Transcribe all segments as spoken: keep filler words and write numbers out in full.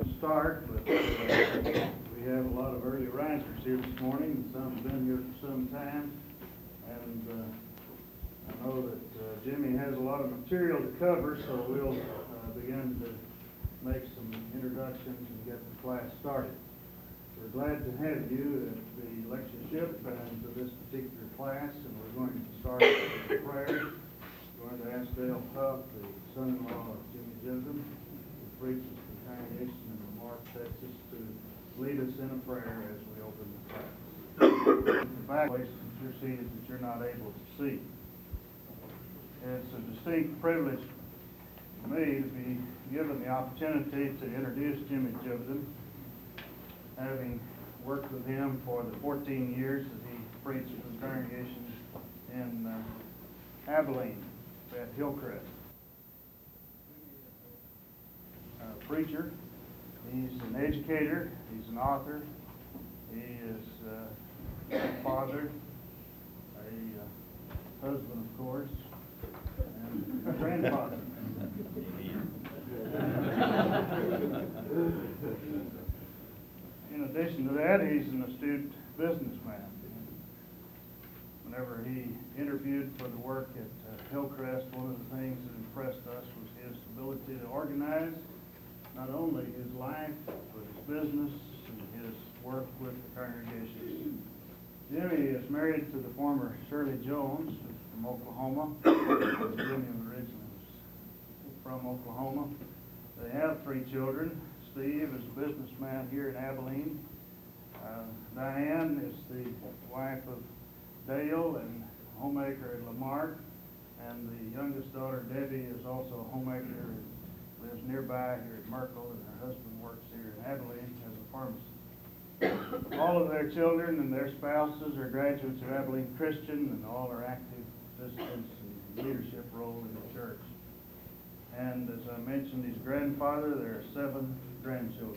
to start, but uh, we have a lot of early risers here this morning, and some have been here for some time. And uh, I know that uh, Jimmy has a lot of material to cover, so we'll uh, begin to make some introductions and get the class started. We're glad to have you at the lectureship and to this particular class, and we're going to start with a prayer. We're going to ask Dale Huff, the son-in-law of Jimmy Jibden, who preaches the congregation in Lamar, Texas, to lead us in a prayer as we open the class. The back place that you're seated that you're not able to see. It's a distinct privilege for me to be given the opportunity to introduce Jimmy Jibden, having worked with him for the fourteen years that he preached in the congregation in uh, Abilene at Hillcrest. A preacher, he's an educator, he's an author, he is uh, a father, a uh, husband, of course, and a grandfather. In addition to that, he's an astute businessman. Whenever he interviewed for the work at uh, Hillcrest, one of the things that impressed us was his ability to organize not only his life, but his business and his work with the congregation. Jimmy is married to the former Shirley Jones, who's from Oklahoma. Jimmy originally was from Oklahoma. They have three children. Steve is a businessman here in Abilene. Uh, Diane is the wife of Dale and homemaker at Lamar, and the youngest daughter, Debbie, is also a homemaker and lives nearby here at Merkel, and her husband works here in Abilene as a pharmacist. All of their children and their spouses are graduates of Abilene Christian, and all are active participants in leadership role in the church. And as I mentioned, he's a grandfather. There are seven grandchildren.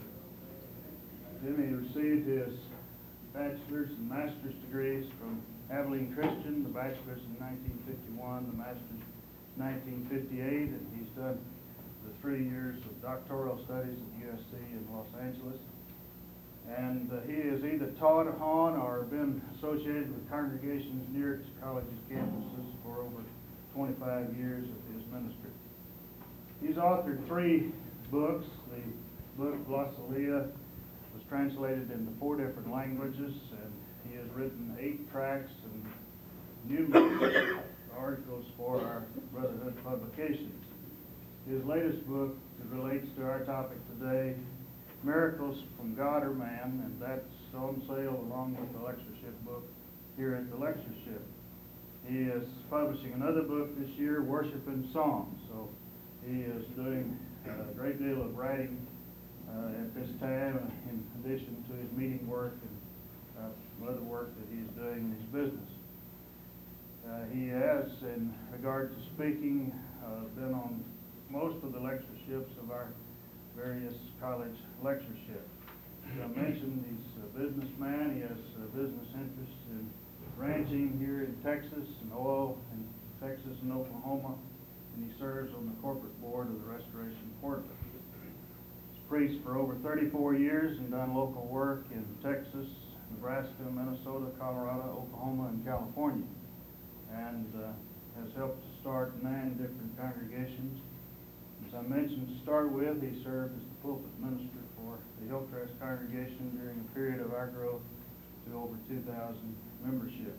Jimmy received his bachelor's and master's degrees from Abilene Christian, the bachelor's in nineteen fifty-one, the master's in nineteen fifty-eight, and he's done the three years of doctoral studies at U S C in Los Angeles. And uh, he has either taught on or been associated with congregations near its college's campuses for over twenty-five years of his ministry. He's authored three books. The book Glossalia was translated into four different languages, and he has written eight tracts and numerous articles for our Brotherhood publications. His latest book relates to our topic today, Miracles from God or Man, and that's on sale along with the lectureship book here at the lectureship. He is publishing another book this year, Worship and Song. So he is doing a great deal of writing uh, at this time, in addition to his meeting work and uh, other work that he's doing in his business. Uh, he has, in regard to speaking, uh, been on most of the lectureships of our various college lectureships. As I mentioned, he's a businessman. He has a business interest in ranching here in Texas and oil in Texas and Oklahoma, and he serves on the corporate board of the Restoration Portland. He's preached for over thirty-four years and done local work in Texas, Nebraska, Minnesota, Colorado, Oklahoma, and California, and uh, has helped to start nine different congregations. As I mentioned to start with, he served as the pulpit minister for the Hillcrest congregation during a period of our growth to over two thousand membership.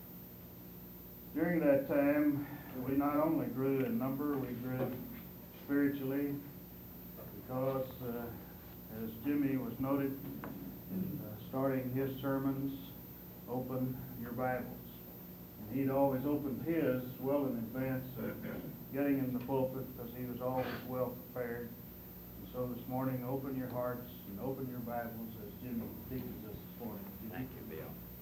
During that time, we not only grew in number, we grew spiritually, because uh, as Jimmy was noted in uh, starting his sermons, open your Bibles. And he'd always opened his well in advance of getting in the pulpit, because he was always well prepared. And so this morning, open your hearts and open your Bibles as Jimmy teaches us this morning. Thank you,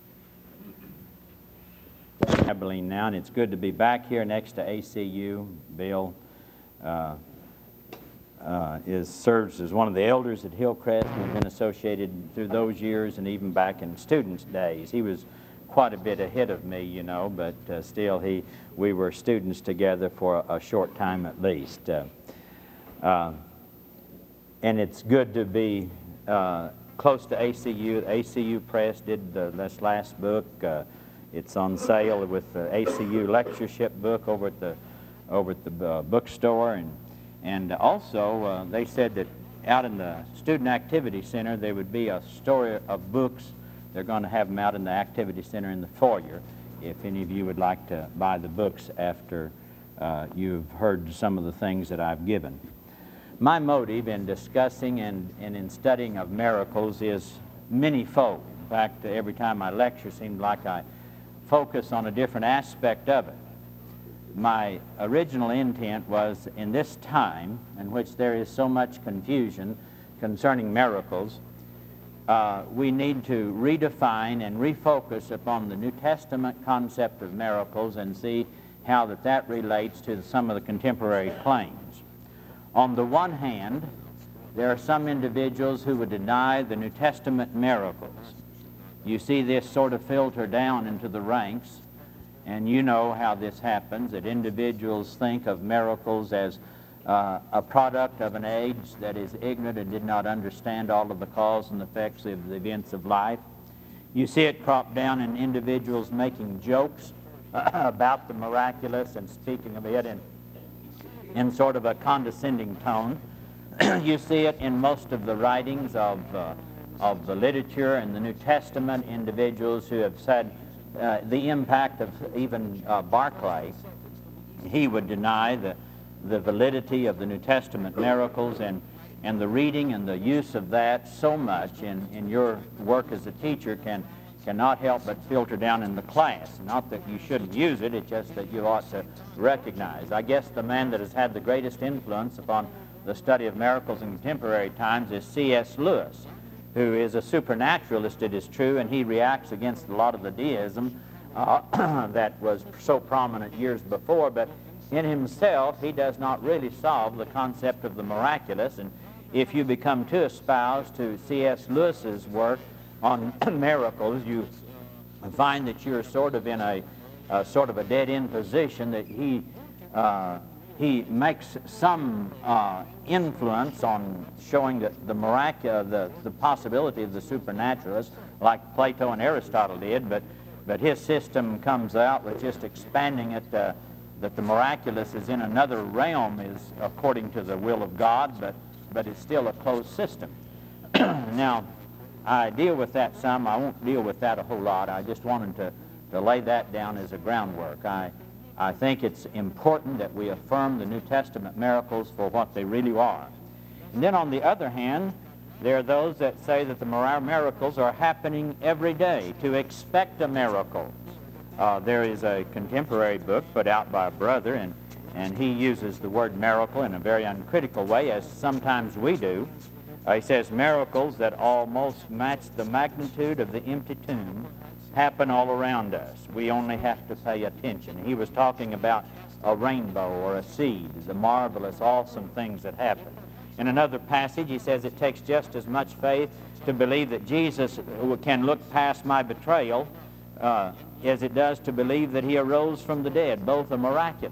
Bill. Abilene now, and it's good to be back here next to A C U. Bill uh, uh, is serves as one of the elders at Hillcrest and has been associated through those years and even back in students' days. He was quite a bit ahead of me, you know, but uh, still he we were students together for a, a short time at least. Uh, uh, and it's good to be uh, close to A C U. A C U Press did the, this last book. Uh, it's on sale with the A C U lectureship book over at the over at the uh, bookstore, and and also uh, they said that out in the Student Activity Center there would be a store of books. They're going to have them out in the Activity Center in the foyer, if any of you would like to buy the books after uh, you've heard some of the things that I've given. My motive in discussing and, and in studying of miracles is many-fold. In fact, every time I lecture, it seems like I focus on a different aspect of it. My original intent was, in this time in which there is so much confusion concerning miracles, uh, we need to redefine and refocus upon the New Testament concept of miracles and see how that, that relates to some of the contemporary claims. On the one hand, there are some individuals who would deny the New Testament miracles. You see this sort of filter down into the ranks, and you know how this happens, that individuals think of miracles as uh, a product of an age that is ignorant and did not understand all of the cause and effects of the events of life. You see it crop down in individuals making jokes about the miraculous and speaking of it in, in sort of a condescending tone. You see it in most of the writings of, uh, of the literature in the New Testament, individuals who have said uh, the impact of even uh, Barclay. He would deny the, the validity of the New Testament miracles, and, and the reading and the use of that so much in, in your work as a teacher can cannot help but filter down in the class. Not that you shouldn't use it, it's just that you ought to recognize. I guess the man that has had the greatest influence upon the study of miracles in contemporary times is C S Lewis, who is a supernaturalist, it is true, and he reacts against a lot of the deism uh, that was so prominent years before, but in himself he does not really solve the concept of the miraculous. And if you become too espoused to C S Lewis's work on miracles, you find that you're sort of in a uh, sort of a dead-end position, that he uh, he makes some uh, influence on showing that the miraculous, the, the possibility of the supernaturalist, like Plato and Aristotle did, but but his system comes out with just expanding it, uh, that the miraculous is in another realm, is according to the will of God, but but it's still a closed system. Now, I deal with that some. I won't deal with that a whole lot. I just wanted to, to lay that down as a groundwork. I, I think it's important that we affirm the New Testament miracles for what they really are. And then on the other hand, there are those that say that the miracles are happening every day, to expect a miracle. Uh, there is a contemporary book put out by a brother, and, and he uses the word miracle in a very uncritical way, as sometimes we do. Uh, he says, miracles that almost match the magnitude of the empty tomb happen all around us. We only have to pay attention. He was talking about a rainbow or a seed, the marvelous, awesome things that happen. In another passage, he says it takes just as much faith to believe that Jesus can look past my betrayal uh, as it does to believe that he arose from the dead. Both are miraculous.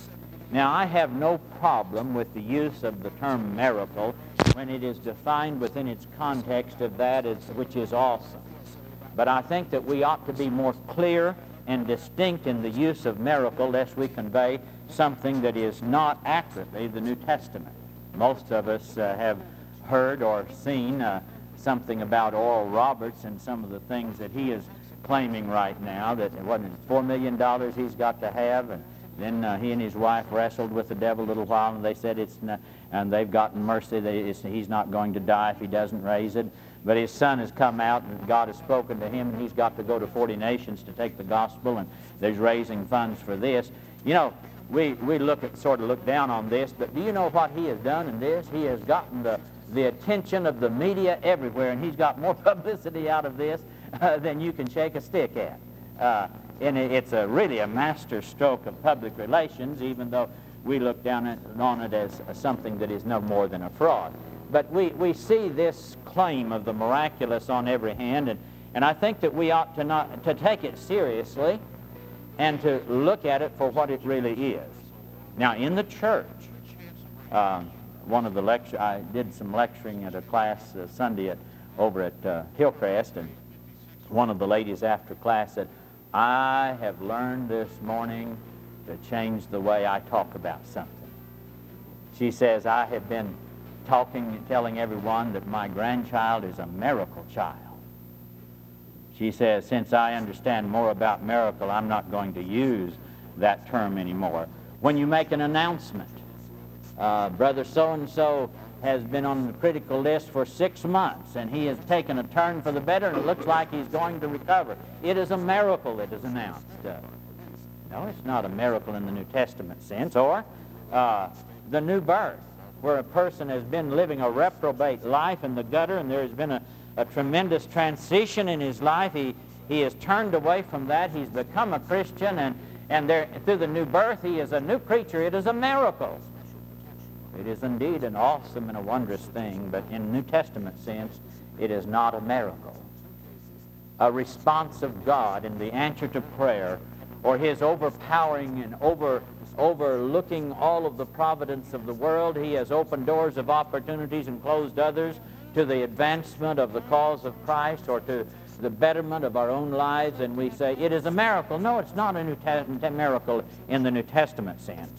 Now, I have no problem with the use of the term miracle when it is defined within its context of that is, which is awesome. But I think that we ought to be more clear and distinct in the use of miracle, lest we convey something that is not accurately the New Testament. Most of us uh, have heard or seen uh, something about Oral Roberts and some of the things that he is claiming right now, that it wasn't four million dollars he's got to have, and then uh, he and his wife wrestled with the devil a little while, and they said it's not, and they've gotten mercy. They, it's, he's not going to die if he doesn't raise it. But his son has come out, and God has spoken to him, and he's got to go to forty nations to take the gospel, and there's raising funds for this. You know, we, we look at sort of look down on this, but do you know what he has done in this? He has gotten the, the attention of the media everywhere, and he's got more publicity out of this uh, than you can shake a stick at. Uh, and it, it's a really a master stroke of public relations, even though we look down at, on it as uh, something that is no more than a fraud. But we, we see this claim of the miraculous on every hand, and, and I think that we ought to not to take it seriously and to look at it for what it really is. Now, in the church, uh, one of the lecture. I did some lecturing at a class uh, Sunday at, over at uh, Hillcrest, and one of the ladies after class said, "I have learned this morning to change the way I talk about something." She says, "I have been talking, telling everyone that my grandchild is a miracle child." She says, "Since I understand more about miracle, I'm not going to use that term anymore." When you make an announcement, uh, brother so-and-so has been on the critical list for six months, and he has taken a turn for the better, and it looks like he's going to recover. It is a miracle that is announced. Uh, no, it's not a miracle in the New Testament sense. Or uh, the new birth, where a person has been living a reprobate life in the gutter, and there has been a, a tremendous transition in his life. He, he has turned away from that. He's become a Christian, and, and there, through the new birth, he is a new creature. It is a miracle. It is indeed an awesome and a wondrous thing, but in New Testament sense, it is not a miracle. A response of God in the answer to prayer, or his overpowering and over, overlooking all of the providence of the world. He has opened doors of opportunities and closed others to the advancement of the cause of Christ or to the betterment of our own lives, and we say it is a miracle. No, it's not a New Testament miracle in the New Testament sense.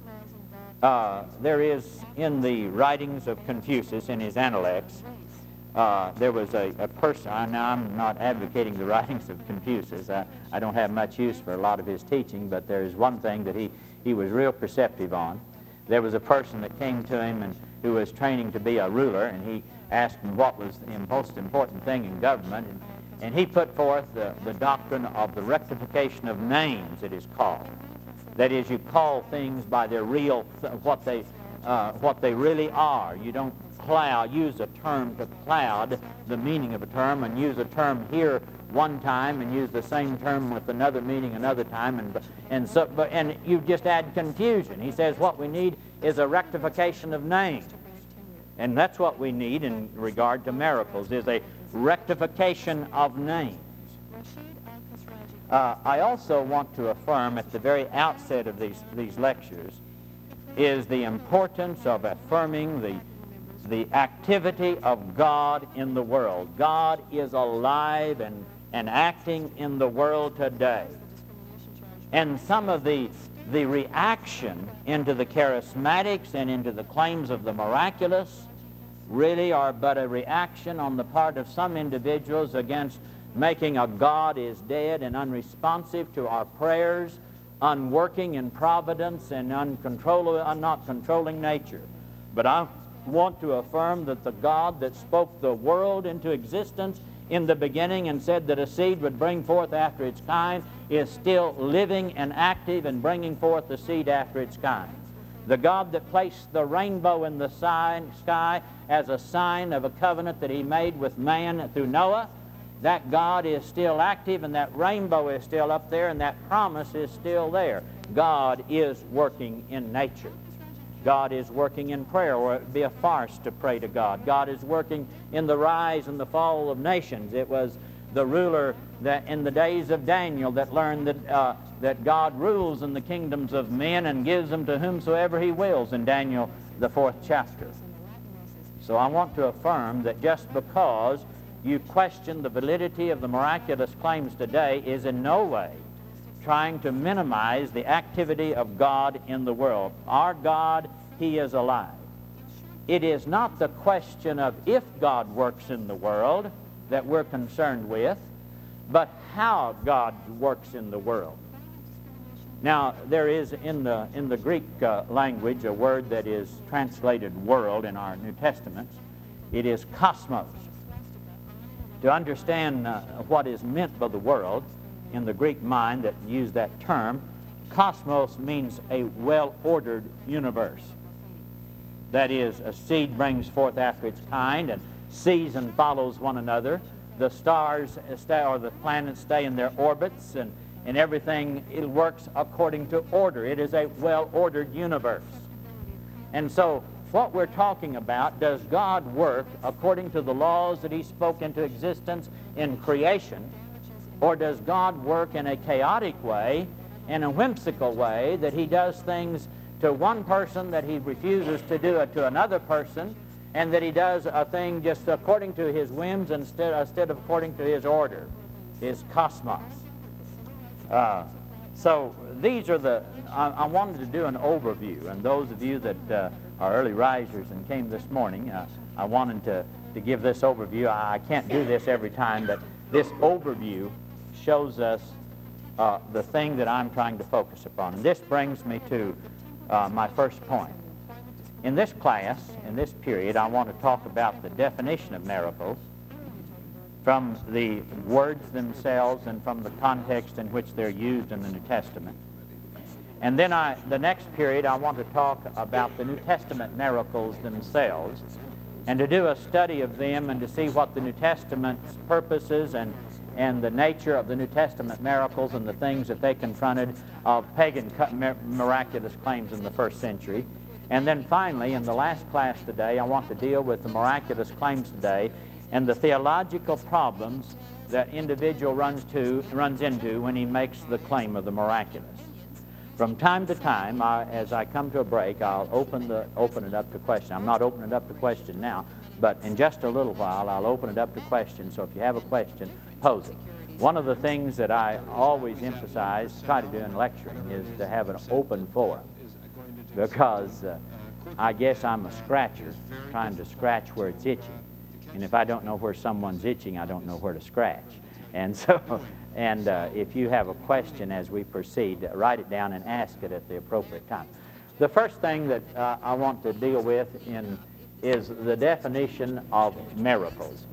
Uh, there is in the writings of Confucius, in his Analects, uh, there was a, a person. I, now I'm not advocating the writings of Confucius. I, I don't have much use for a lot of his teaching, but there is one thing that he, he was real perceptive on. There was a person that came to him and who was training to be a ruler, and he asked him what was the most important thing in government, and, and he put forth the, the doctrine of the rectification of names, it is called. That is, you call things by their real, th- what they, uh, what they really are. You don't cloud, use a term to cloud the meaning of a term, and use a term here one time and use the same term with another meaning another time, and and so, but and you just add confusion. He says what we need is a rectification of names, and that's what we need in regard to miracles, is a rectification of names. Uh, I also want to affirm at the very outset of these, these lectures is the importance of affirming the, the activity of God in the world. God is alive and, and acting in the world today. And some of the, the reaction into the charismatics and into the claims of the miraculous really are but a reaction on the part of some individuals against making a God is dead and unresponsive to our prayers, unworking in providence and uncontrollable, not controlling nature. But I want to affirm that the God that spoke the world into existence in the beginning and said that a seed would bring forth after its kind is still living and active and bringing forth the seed after its kind. The God that placed the rainbow in the sky as a sign of a covenant that he made with man through Noah, that God is still active, and that rainbow is still up there, and that promise is still there. God is working in nature. God is working in prayer, or it would be a farce to pray to God. God is working in the rise and the fall of nations. It was the ruler that in the days of Daniel that learned that, uh, that God rules in the kingdoms of men and gives them to whomsoever he wills in Daniel, the fourth chapter. So I want to affirm that just because you question the validity of the miraculous claims today is in no way trying to minimize the activity of God in the world. Our God, he is alive. It is not the question of if God works in the world that we're concerned with, but how God works in the world. Now, there is in the, in the Greek uh, language a word that is translated world in our New Testaments. It is cosmos. To understand uh, what is meant by the world in the Greek mind that used that term, cosmos means a well-ordered universe. That is, a seed brings forth after its kind, and season follows one another. The stars stay, or the planets stay in their orbits, and, and everything, it works according to order. It is a well-ordered universe. And so, what we're talking about, does God work according to the laws that he spoke into existence in creation, or does God work in a chaotic way, in a whimsical way, that he does things to one person that he refuses to do it to another person, and that he does a thing just according to his whims instead, instead of according to his order, his cosmos. Uh, so these are the, I, I wanted to do an overview, and those of you that uh, are early risers and came this morning, uh, I wanted to, to give this overview. I, I can't do this every time, but this overview shows us uh, the thing that I'm trying to focus upon. And this brings me to uh, my first point. In this class, in this period, I want to talk about the definition of miracles from the words themselves and from the context in which they're used in the New Testament. And then I, the next period, I want to talk about the New Testament miracles themselves and to do a study of them and to see what the New Testament's purposes and, and the nature of the New Testament miracles and the things that they confronted of pagan miraculous claims in the first century. And then finally, in the last class today, I want to deal with the miraculous claims today and the theological problems that individual runs to runs into when he makes the claim of the miraculous. From time to time, I, as I come to a break, I'll open the open it up to question. I'm not opening it up to question now, but in just a little while, I'll open it up to question. So if you have a question, pose it. One of the things that I always emphasize, try to do in lecturing, is to have an open forum, because uh, I guess I'm a scratcher trying to scratch where it's itching. And if I don't know where someone's itching, I don't know where to scratch. And so, and uh, if you have a question as we proceed, uh, write it down and ask it at the appropriate time. The first thing that uh, I want to deal with in is the definition of miracles.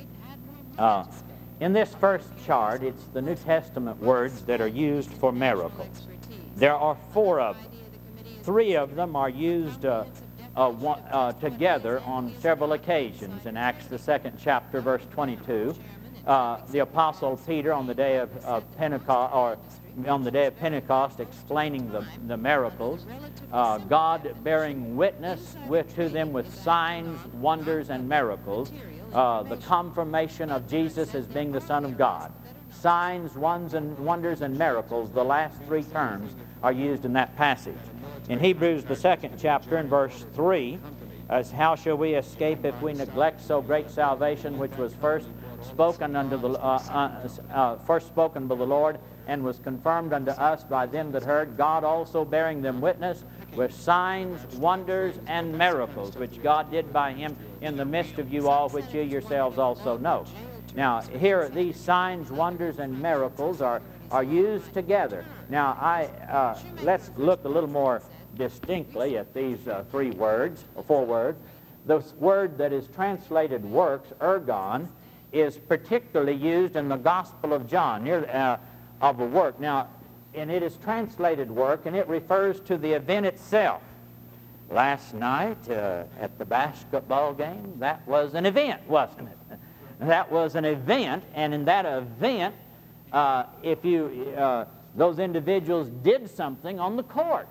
Uh, in this first chart, it's the New Testament words that are used for miracles. There are four of them. Three of them are used uh, uh, one, uh, together on several occasions. In Acts, the second chapter, verse twenty-two, uh, the Apostle Peter on the day of, of Pentecost, or on the day of Pentecost, explaining the, the miracles, uh, God bearing witness with, to them with signs, wonders, and miracles, uh, the confirmation of Jesus as being the Son of God. Signs, ones, and wonders, and miracles, the last three terms are used in that passage. In Hebrews, the second chapter, in verse three, as how shall we escape if we neglect so great salvation, which was first spoken unto the uh, uh, uh, first spoken by the Lord, and was confirmed unto us by them that heard, God also bearing them witness with signs, wonders, and miracles, which God did by him in the midst of you all, which you yourselves also know. Now, here, these signs, wonders, and miracles are, are used together. Now, I uh, let's look a little more distinctly at these uh, three words, or four words. The word that is translated works, ergon, is particularly used in the Gospel of John, near, uh, of a work. Now, and it is translated work, and it refers to the event itself. Last night uh, at the basketball game, that was an event, wasn't it? That was an event, and in that event, uh, if you uh, those individuals did something on the court,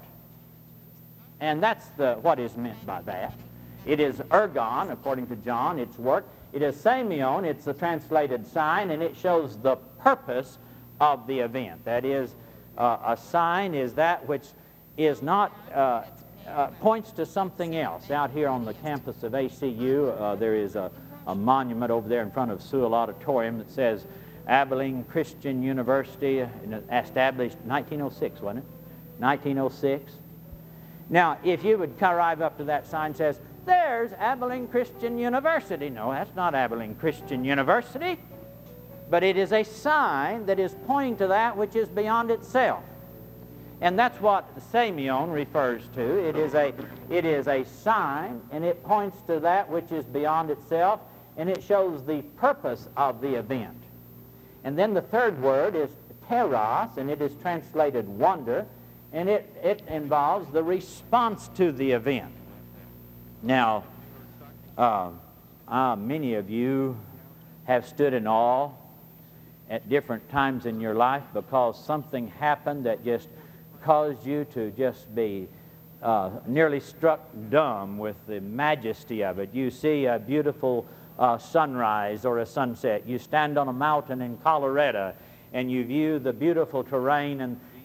and that's the what is meant by that. It is ergon, according to John, its work. It is semeion, it's the translated sign, and it shows the purpose of the event. That is, uh, a sign is that which is not uh, uh, points to something else. Out here on the campus of A C U, uh, there is a a monument over there in front of Sewell Auditorium that says Abilene Christian University, established nineteen oh six, wasn't it? nineteen oh six. Now, if you would arrive up to that sign, it says, there's Abilene Christian University. No, that's not Abilene Christian University, but it is a sign that is pointing to that which is beyond itself. And that's what semeion refers to. It is a, it is a sign, and it points to that which is beyond itself, and it shows the purpose of the event. And then the third word is teros, and it is translated wonder, and it, it involves the response to the event. Now, uh, uh, many of you have stood in awe at different times in your life because something happened that just caused you to just be uh, nearly struck dumb with the majesty of it. You see a beautiful uh, sunrise or a sunset. You stand on a mountain in Colorado and you view the beautiful terrain and,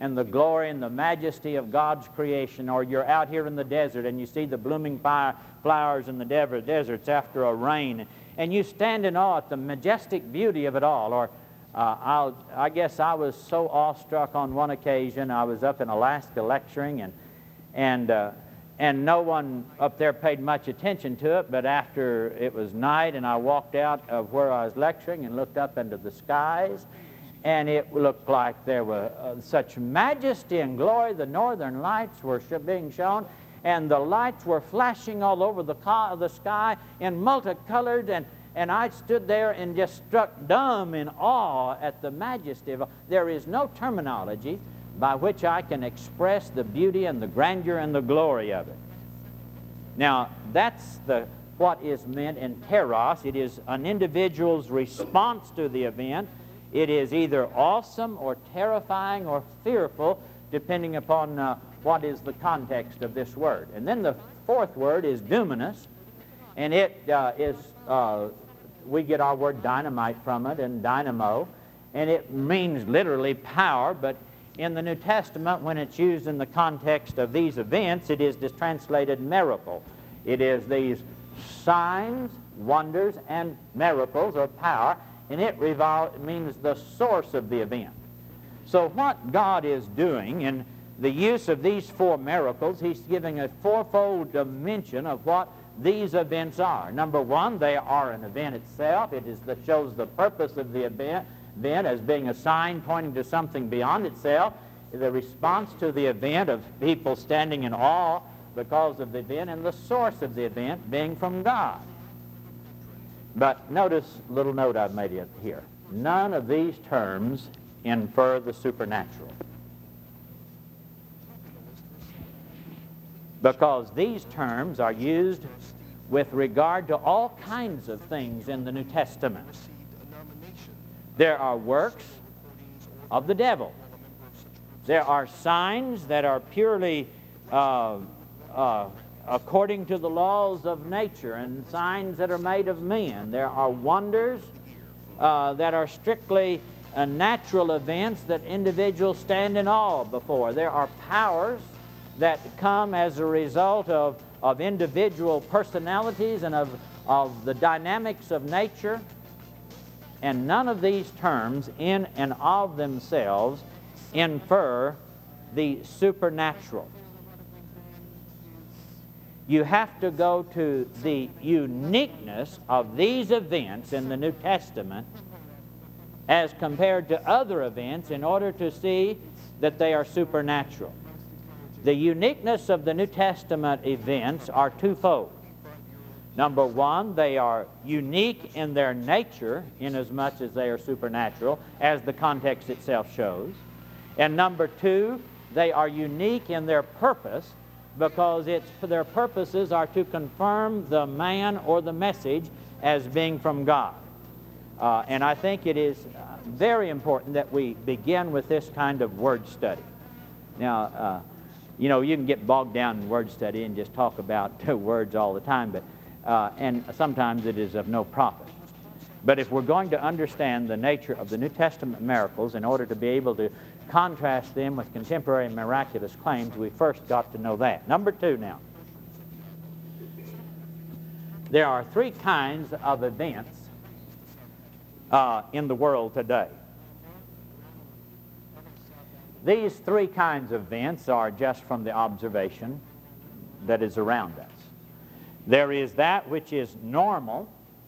and the glory and the majesty of God's creation, or you're out here in the desert and you see the blooming fire, flowers in the de- deserts after a rain, and you stand in awe at the majestic beauty of it all. Or uh, I'll, I guess I was so awestruck on one occasion. I was up in Alaska lecturing, and and uh, and no one up there paid much attention to it, but after it was night and I walked out of where I was lecturing and looked up into the skies, and it looked like there were uh, such majesty and glory. The northern lights were sh- being shown, and the lights were flashing all over the, co- the sky in multicolored, and, and I stood there and just struck dumb in awe at the majesty of it. There is no terminology by which I can express the beauty and the grandeur and the glory of it. Now, that's the what is meant in teros. It is an individual's response to the event. It is either awesome or terrifying or fearful, depending upon uh, what is the context of this word. And then the fourth word is dunamis, and it uh, is, uh, we get our word dynamite from it, and dynamo, and it means literally power, but in the New Testament, when it's used in the context of these events, it is this translated miracle. It is these signs, wonders, and miracles, or power, and it revol- means the source of the event. So what God is doing in the use of these four miracles, He's giving a fourfold dimension of what these events are. Number one, they are an event itself. It is that shows the purpose of the event, event as being a sign pointing to something beyond itself. The response to the event of people standing in awe because of the event, and the source of the event being from God. But notice a little note I've made it here. None of these terms infer the supernatural, because these terms are used with regard to all kinds of things in the New Testament. There are works of the devil. There are signs that are purely uh, uh, according to the laws of nature, and signs that are made of men. There are wonders uh, that are strictly uh, natural events that individuals stand in awe before. There are powers that come as a result of, of individual personalities and of, of the dynamics of nature. And none of these terms in and of themselves infer the supernatural. You have to go to the uniqueness of these events in the New Testament as compared to other events in order to see that they are supernatural. The uniqueness of the New Testament events are twofold. Number one, they are unique in their nature, inasmuch as they are supernatural, as the context itself shows. And number two, they are unique in their purpose, because it's, their purposes are to confirm the man or the message as being from God. Uh, and I think it is uh, very important that we begin with this kind of word study. Now, uh, you know, you can get bogged down in word study and just talk about words all the time, but Uh, and sometimes it is of no profit. But if we're going to understand the nature of the New Testament miracles in order to be able to contrast them with contemporary miraculous claims, we first got to know that. Number two now. There are three kinds of events uh, in the world today. These three kinds of events are just from the observation that is around us. There is that which is normal.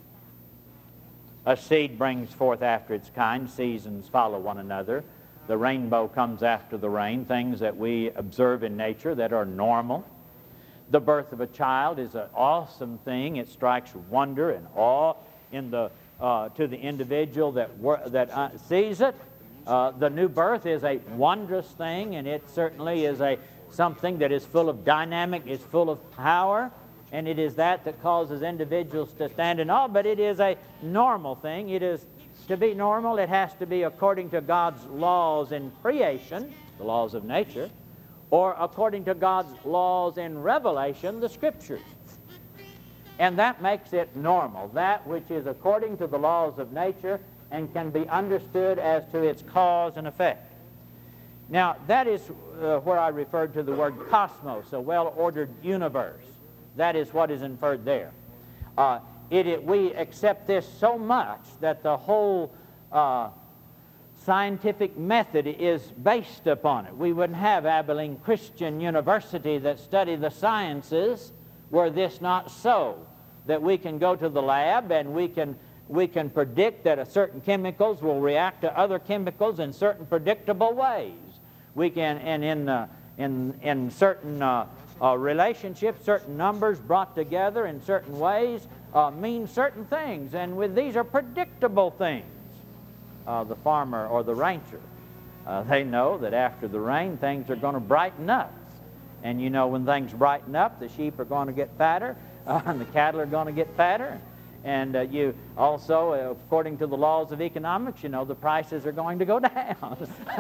A seed brings forth after its kind. Seasons follow one another. The rainbow comes after the rain. Things that we observe in nature that are normal. The birth of a child is an awesome thing. It strikes wonder and awe in the, uh, to the individual that, that uh, sees it. Uh, the new birth is a wondrous thing, and it certainly is a something that is full of dynamic, is full of power. And it is that that causes individuals to stand in awe, but it is a normal thing. It is, to be normal, it has to be according to God's laws in creation, the laws of nature, or according to God's laws in revelation, the Scriptures. And that makes it normal, that which is according to the laws of nature and can be understood as to its cause and effect. Now, that is uh, where I referred to the word cosmos, a well-ordered universe. That is what is inferred there. Uh, it, it, we accept this so much that the whole uh, scientific method is based upon it. We wouldn't have Abilene Christian University that study the sciences were this not so, that we can go to the lab and we can we can predict that a certain chemicals will react to other chemicals in certain predictable ways. We can, and in uh, in in certain uh, uh, relationships, certain numbers brought together in certain ways uh, mean certain things, and with these are predictable things. Uh, the farmer or the rancher, uh, they know that after the rain things are going to brighten up. And you know, when things brighten up, the sheep are going to get fatter, uh, and the cattle are going to get fatter. And uh, you also, uh, according to the laws of economics, you know, the prices are going to go down.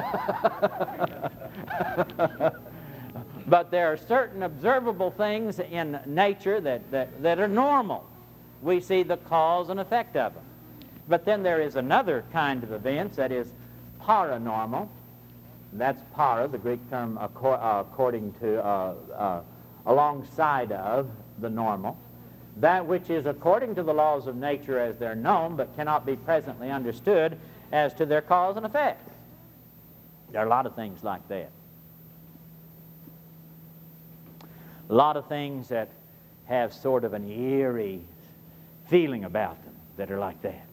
But there are certain observable things in nature that, that, that are normal. We see the cause and effect of them. But then there is another kind of events that is paranormal. That's para, the Greek term accor uh, according to, uh, uh, alongside of the normal. That which is according to the laws of nature as they're known, but cannot be presently understood as to their cause and effect. There are a lot of things like that. A lot of things that have sort of an eerie feeling about them that are like that.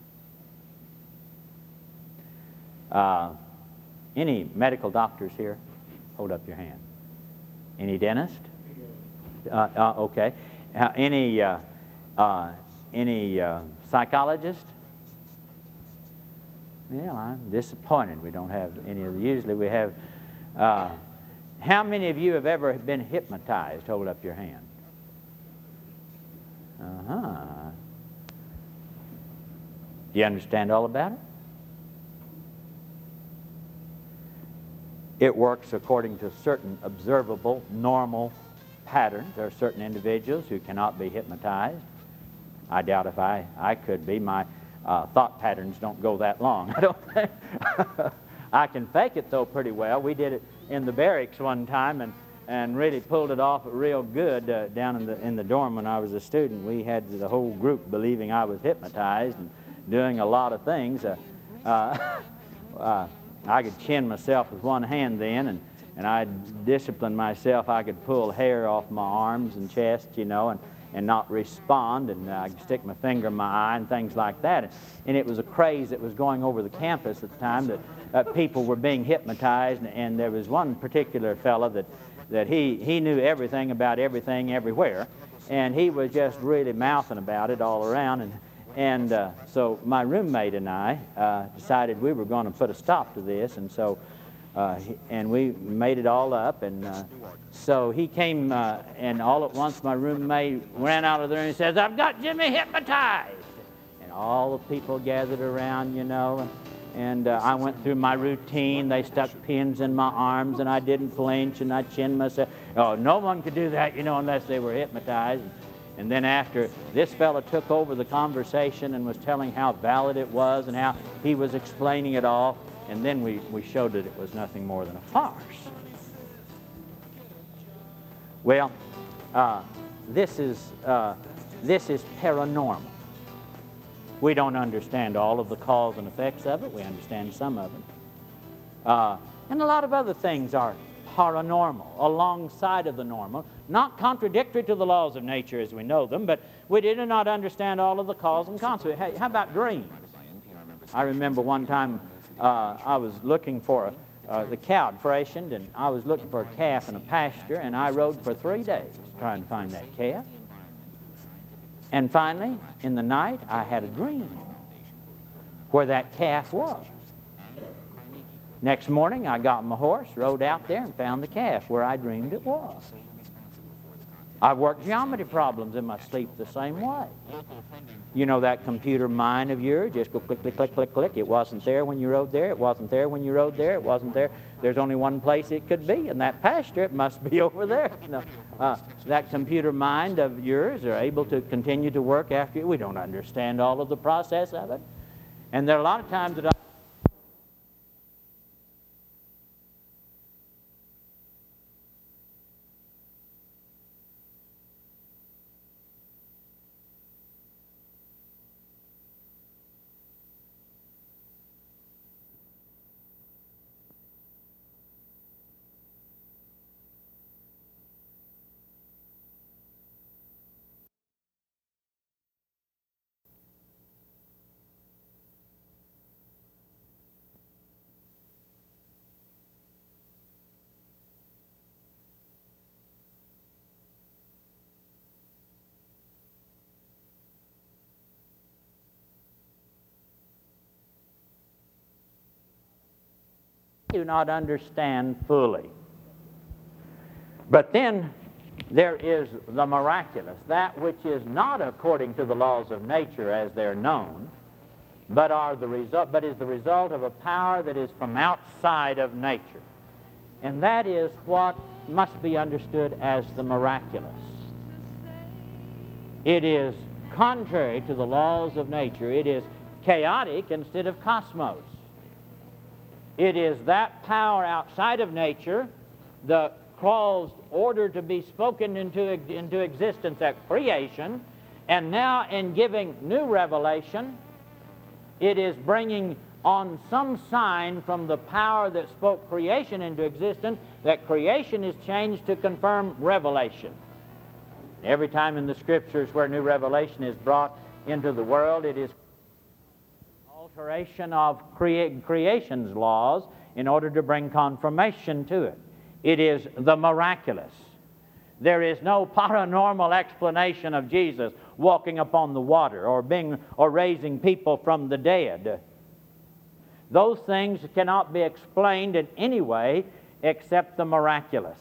Uh, any medical doctors here? Hold up your hand. Any dentist? Uh, uh, okay. Uh, any uh, uh, any uh, psychologist? Yeah, I'm disappointed we don't have any of the. Usually we have. Uh, how many of you have ever been hypnotized? Hold up your hand. Uh-huh. Do you understand all about it? It works according to certain observable, normal patterns. There are certain individuals who cannot be hypnotized. I doubt if I, I could be. My uh, thought patterns don't go that long. I don't think. I can fake it, though, pretty well. We did it in the barracks one time and, and really pulled it off real good uh, down in the, in the dorm when I was a student. We had the whole group believing I was hypnotized and doing a lot of things. Uh, uh, uh, I could chin myself with one hand then, and, and I'd discipline myself. I could pull hair off my arms and chest, you know, and, and not respond, and uh, I could stick my finger in my eye and things like that. And, and it was a craze that was going over the campus at the time that uh, people were being hypnotized, and, and there was one particular fellow that, that he, he knew everything about everything everywhere, and he was just really mouthing about it all around. And And uh, so my roommate and I uh, decided we were going to put a stop to this, and so uh, he, and we made it all up. And uh, so he came, uh, and all at once my roommate ran out of there and he says, "I've got Jimmy hypnotized!" And all the people gathered around, you know, and, and uh, I went through my routine. They stuck pins in my arms, and I didn't flinch, and I chinned myself. Oh, no one could do that, you know, unless they were hypnotized. And then after this fellow took over the conversation and was telling how valid it was and how he was explaining it all, and then we, we showed that it was nothing more than a farce. Well, uh, this is uh, this is paranormal. We don't understand all of the cause and effects of it. We understand some of it. Uh, and a lot of other things are paranormal, alongside of the normal, not contradictory to the laws of nature as we know them, but we did not understand all of the cause and consequence. Hey, how about dreams? I remember one time uh, I was looking for a, uh, the cow had freshened, and I was looking for a calf in a pasture, and I rode for three days trying to find that calf. And finally, in the night, I had a dream where that calf was. Next morning, I got my horse, rode out there, and found the calf where I dreamed it was. I worked geometry problems in my sleep the same way. You know that computer mind of yours, just go click, click, click, click, click. It wasn't there when you rode there. It wasn't there when you rode there. It wasn't there. There's only one place it could be, in that pasture. It must be over there. No, uh, that computer mind of yours are able to continue to work after you. We don't understand all of the process of it. And there are a lot of times that I do not understand fully. But then there is the miraculous, that which is not according to the laws of nature as they're known, but are the result, but is the result of a power that is from outside of nature. And that is what must be understood as the miraculous. It is contrary to the laws of nature. It is chaotic instead of cosmos. It is that power outside of nature that caused order to be spoken into, into existence at creation, and now in giving new revelation, it is bringing on some sign from the power that spoke creation into existence, that creation is changed to confirm revelation. Every time in the Scriptures where new revelation is brought into the world, it is alteration of crea- creation's laws in order to bring confirmation to it. It is the miraculous. There is no paranormal explanation of Jesus walking upon the water or being or raising people from the dead. Those things cannot be explained in any way except the miraculous.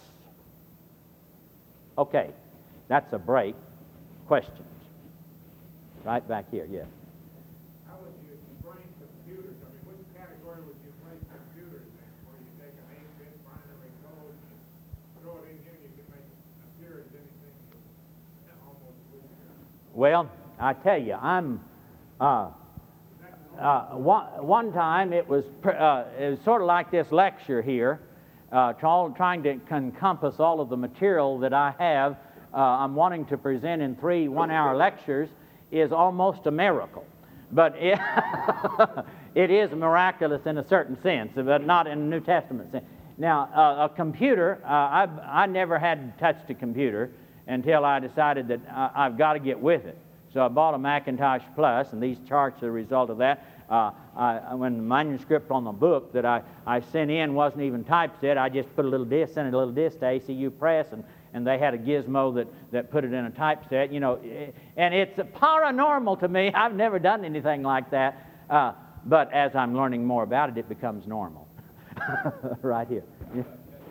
Okay, that's a break. Questions? Right back here, yes. How would you explain computers? I mean, which category would you place computers in? Where you take an eight-bit binary code, you throw it in here, you can make it appear as anything you almost would. Well, I tell you, I'm... Uh, Uh, one, one time it was, uh, it was sort of like this lecture here, uh, try, trying to encompass all of the material that I have. Uh, I'm wanting to present in three one-hour lectures is almost a miracle. But it, it is miraculous in a certain sense, but not in a New Testament sense. Now, uh, a computer, uh, I've, I never had touched a computer until I decided that I, I've got to get with it. So I bought a Macintosh Plus, and these charts are a result of that. Uh, I, when the manuscript on the book that I, I sent in wasn't even typeset, I just put a little disc, sent a little disc to A C U Press, and, and they had a gizmo that, that put it in a typeset, you know. And it's paranormal to me. I've never done anything like that. Uh, but as I'm learning more about it, it becomes normal. Right here. Yeah.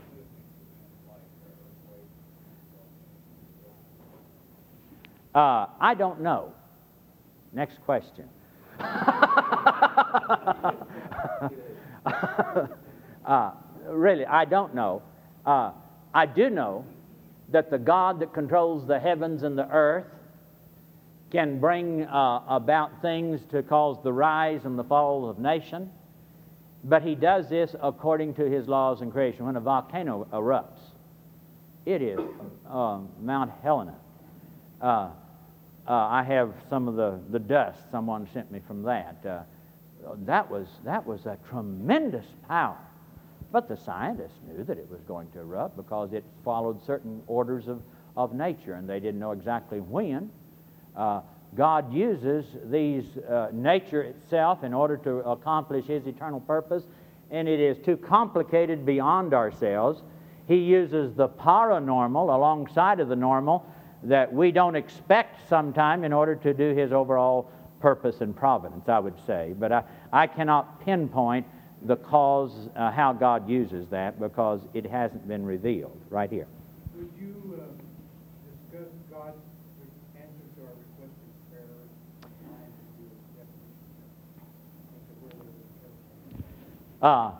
Uh, I don't know. Next question. uh, really, I don't know. Uh, I do know that the God that controls the heavens and the earth can bring uh, about things to cause the rise and the fall of nation, but he does this according to his laws in creation. When a volcano erupts, it is uh, Mount Helena. Uh, uh, I have some of the, the dust someone sent me from that. Uh, that was that was a tremendous power. But the scientists knew that it was going to erupt because it followed certain orders of, of nature, and they didn't know exactly when. Uh, God uses these uh, nature itself in order to accomplish his eternal purpose, and it is too complicated beyond ourselves. He uses the paranormal alongside of the normal that we don't expect sometime in order to do his overall purpose and providence, I would say. But I, I cannot pinpoint the cause, uh, how God uses that, because it hasn't been revealed right here. Would you uh, discuss God's answer to our requested prayers? Uh,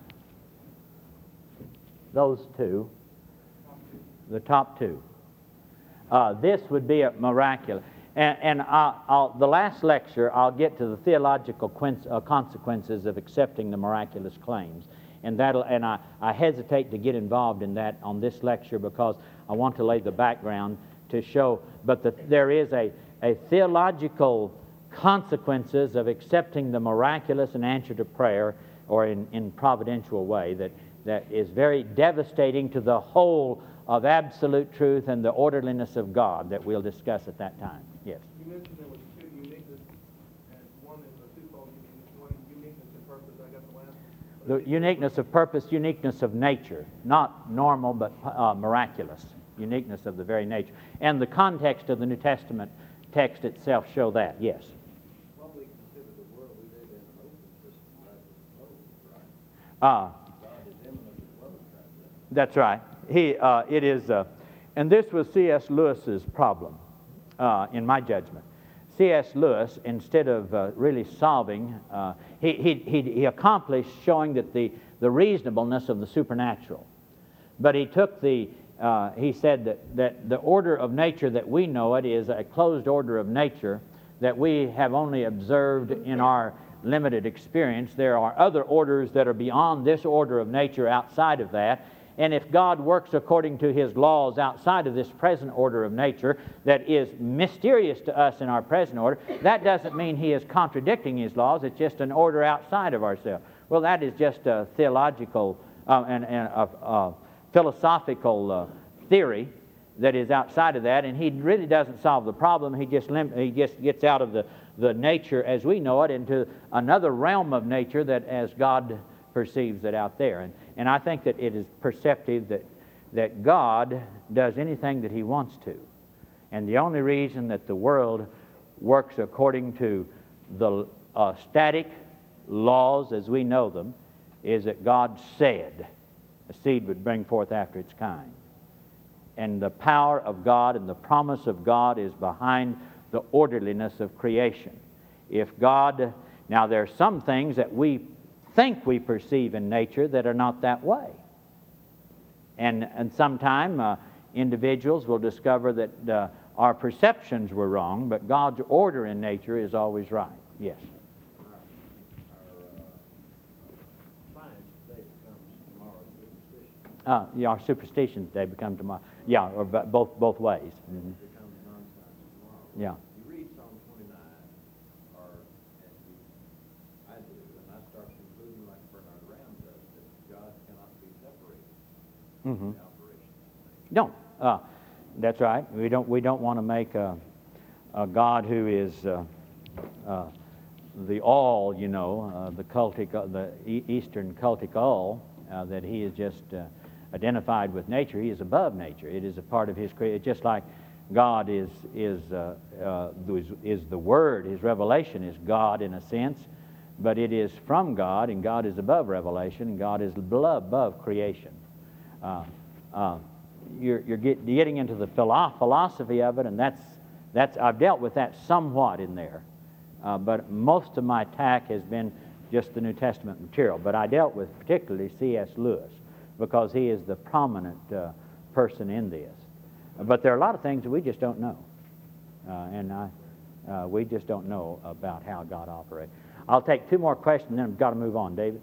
those two, the top two. Uh, this would be a miraculous. And, and I'll, I'll, the last lecture, I'll get to the theological quince, uh, consequences of accepting the miraculous claims. And, that'll, and I, I hesitate to get involved in that on this lecture because I want to lay the background to show. But the, there is a, a theological consequences of accepting the miraculous in answer to prayer or in, in providential way that, that is very devastating to the whole of absolute truth and the orderliness of God that we'll discuss at that time. Yes? You mentioned there was two uniqueness, and one is a twofold uniqueness. One uniqueness of purpose. I got the last one. The uniqueness of purpose, uniqueness of nature. Not normal, but uh, miraculous. Uniqueness of the very nature. And the context of the New Testament text itself show that, yes. What we consider the world we live in an open system, right? Uh, That's right. He, uh, it is, uh, and this was C S. Lewis's problem, uh, in my judgment. C S. Lewis, instead of uh, really solving, uh, he, he, he, he accomplished showing that the, the reasonableness of the supernatural. But he took the, uh, he said that, that the order of nature that we know it is a closed order of nature that we have only observed in our limited experience. There are other orders that are beyond this order of nature outside of that. And if God works according to His laws outside of this present order of nature that is mysterious to us in our present order, that doesn't mean He is contradicting His laws. It's just an order outside of ourselves. Well, that is just a theological uh, and, and a, a philosophical uh, theory that is outside of that, and He really doesn't solve the problem. He just lim- he just gets out of the, the nature as we know it into another realm of nature that as God perceives it out there. And, and I think that it is perceptive that, that God does anything that He wants to. And the only reason that the world works according to the uh, static laws as we know them is that God said a seed would bring forth after its kind. And the power of God and the promise of God is behind the orderliness of creation. If God, now there are some things that we think we perceive in nature that are not that way. And, and sometime uh, individuals will discover that uh, our perceptions were wrong, but God's order in nature is always right. Yes? Uh, yeah, our superstitions today become tomorrow. Yeah, or b- both both ways. Mm-hmm. It becomes nonsense tomorrow. Yeah. You read Psalm twenty-nine, or as we, I do, and I start concluding like Bernard Ram does, that God cannot be separated Mm-hmm. from the operation of things. No, uh, that's right. We don't we don't want to make a, a God who is uh, uh, the all, you know, uh, the cultic, uh, the e- Eastern cultic all, uh, that He is just uh, identified with nature. He is above nature. It is a part of His creation. Just like God is is uh, uh, is, is the Word. His revelation is God in a sense, but it is from God, and God is above revelation, and God is above, above creation. Uh, uh, you're you're get, getting into the philo- philosophy of it, and that's that's I've dealt with that somewhat in there, uh, but most of my attack has been just the New Testament material. But I dealt with particularly C S. Lewis, because he is the prominent uh, person in this. But there are a lot of things that we just don't know. Uh, and I, uh, we just don't know about how God operates. I'll take two more questions, and then I've got to move on. David?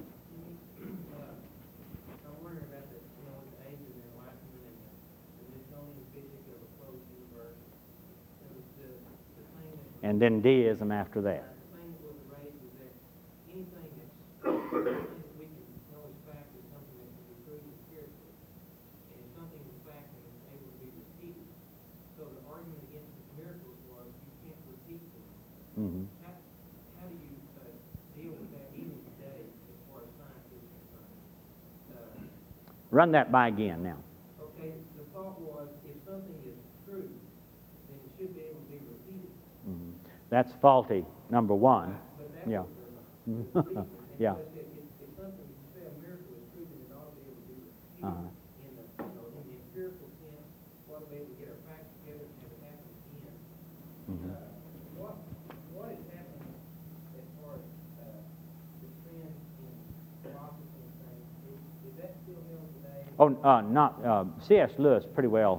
I'm wondering about the, you know, the age of enlightenment and the, the Newtonian physics of a closed universe. It was the, the thing that... And then deism after that. The thing that was raised was that anything that's... anything that we can know as fact is something that can be proven empirically. And if something is fact and it's able to be repeated. So the argument against miracles was you can't repeat them. Mm-hmm. How, how do you uh, deal with that even today as far as science is concerned? Uh, Run that by again now. Okay, the thought was if something is true, then it should be able to be repeated. Mm-hmm. That's faulty, number one. But that's Yeah. what they're not. The reason. And Yeah. so I said, if, if something, you say a miracle is true, then it ought to be able to be repeated Uh-huh. in the, you know, in the empirical sense. We ought to be able to get our facts together and have it happen again. Mhm. Uh, what, what is happening as far as uh, the trend in philosophy and things? Is, is that still held today? Oh, uh, not uh, C S. Lewis pretty well